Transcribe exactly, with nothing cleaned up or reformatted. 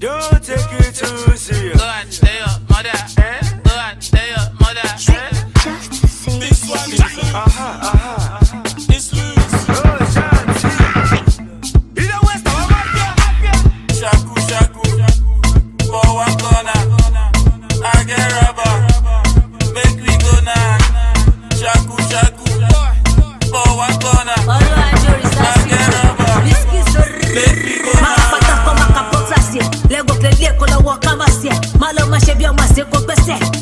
Don't take it too serious. Go and stay up, mother. Eh? Go and stay up, mother. Eh? Just to say This one is Aha, aha. it's loose. Oh, Shanti. You know what's the one? Shaku shaku. For one corner. I get rubber. Make we go now. Shaku shaku. For one corner. I get rubber. Make we go now. Lego que le con la waka masia, malo ma chebia ma se ko pese.